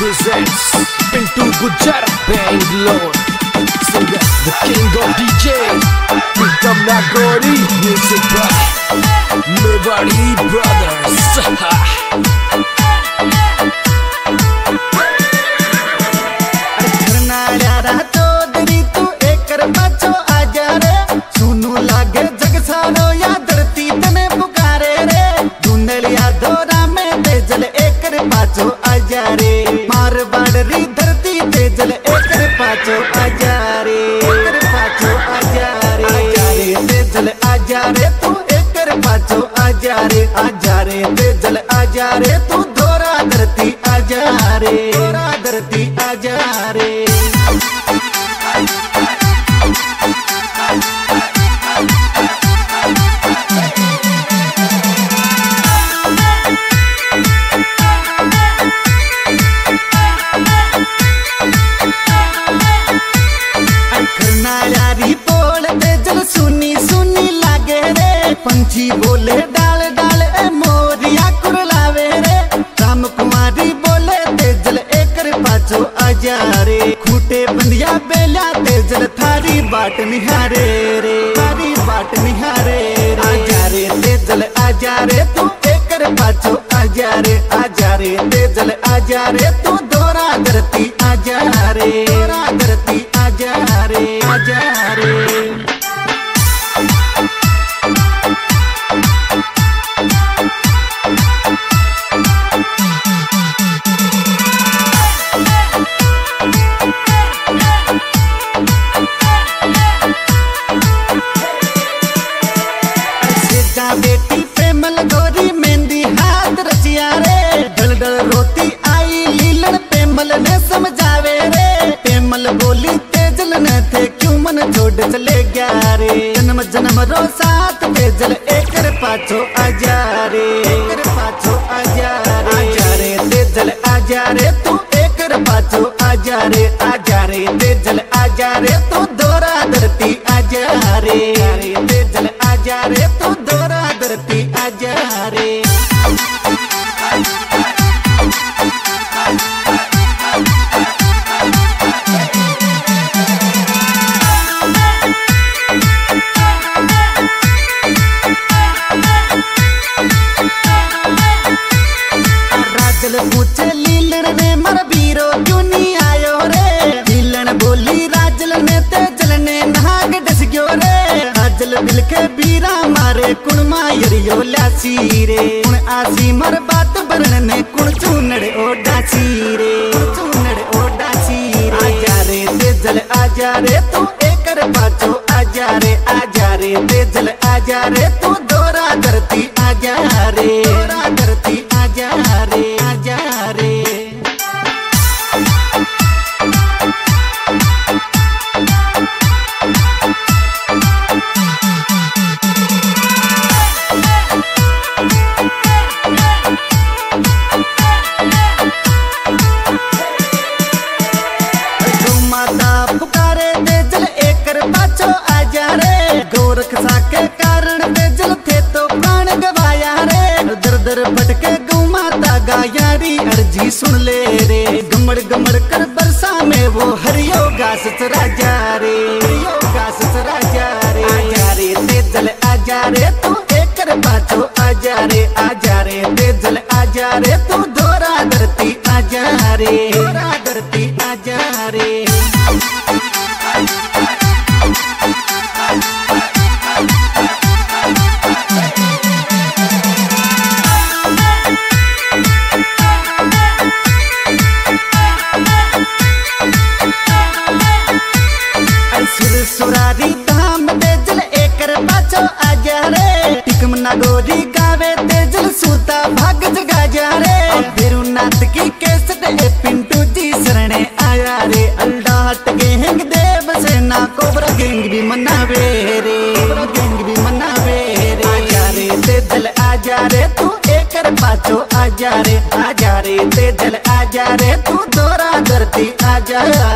presents Pintu Gujar Bangalore. Singer, the king of DJ, Pritam Nagori. Music by Mewari Brothers. Marwari धरती ते जल एकर पाछो आजा रे, एकर पाछो आजा रे, आजा रे ते जल आजा रे तू एकर पाछो आजा रे, आजा रे ते जल आजा रे तू धोरा धरती आजा रे, धोरा धरती आजा रे। पंछी बोले डाल डाल ए मोरिया कुरलावे रे, राम कुमारी बोले तेजल एकर पाछो आजा रे, खूटे बंदिया बेला तेजल थारी बाट निहारे रे, थारी बाट निहारे रे, आजा रे तेजल आजा रे तू एकर पाछो आजा रे, आजा रे तेजल आजा रे तू धोरा धरती आजा रे, धोरा धरती आजा रे, आजा रे। बेटी प्रेमल गोरी मेहंदी हाथ रचिया रे, डल डल रोती आई लीलन प्रेमल ने समझावे रे, प्रेमल बोली तेजल न थे क्यों मन छोड़ चले गया रे, जन्म जन्म रो साथ तेजल एकर पाछो आजा रे, एकर पाछो आजा रे, आजा रे तेजल आजा रे तू एकर पाछो आजा रे, आजा रे तेजल आजा रे तू धोरा धरती आजा रे, तेजल आजा रे तू धोरा धरती आजा रे। राजल पूछे लीलन ने मर बीरो क्यों नहीं आयो रे, लीलन बोली राजल ने तेजल ने नाग डस गयो रे, राजल दिल के बीरा मारे कुण मायरियो ल्यासी रे, कुण आसी मर बात बरन ने कुण चूनड़ ओ डासी रे, चूनड़ ओ डासी रे, आजा रे तेजल आजा रे तू एकर पाछो आजा रे, आजा रे तेजल आजा रे तू धोरा धरती आजा रे, धोरा धरती आजा रे, आजा रे। गोरखसा के कारण तेजल थे तो प्राण गवाया रे, दर दर भटके गौ माता गायारी अर्जी सुन ले रे, गमड़ गमड़ कर बरसा में वो हरियो घास राजा रे, हरियो घास राजा रे, आजा रे तेजल आजा रे तू एकर पाछो आजा रे, आजा रे तेजल आजा रे तू धोरा धरती आजा रे, धोरा धरती आजा रे। सुरारी धाम तेजल एकर पाछो आजा रे, टिकम नागोरी गावे तेजल सूता भाग जगा जा रे, फिर नाथ की केसट ए पिंटू जी शरणे आया रे, अल्लाहट गैंग देव सेना कोबरा गैंग भी मनावे रे, कोबरा गैंग भी मनावे रे, आजा रे तेजल आजा रे तू एकर पाछो आजा रे, आजा रे तेजल आजा रे तू धोरा धरती आजा